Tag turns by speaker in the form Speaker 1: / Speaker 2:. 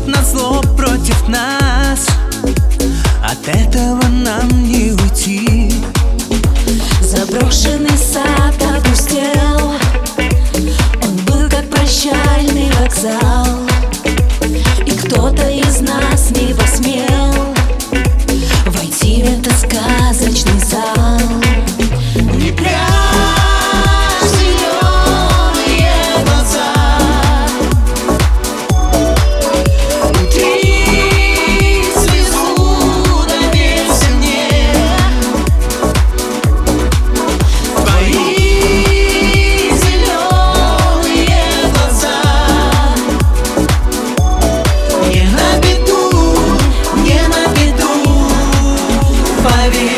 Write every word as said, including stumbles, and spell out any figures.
Speaker 1: назло против нас. От этого нам не уйти.
Speaker 2: Заброшенный сад опустел, он был как прощальный вокзал, и кто-то из нас не посмел войти в этот сказочный зал.
Speaker 1: Не пляж, зеленые глаза, утри слезу до весенне. Твои зеленые глаза не на беду, не на беду, поверь.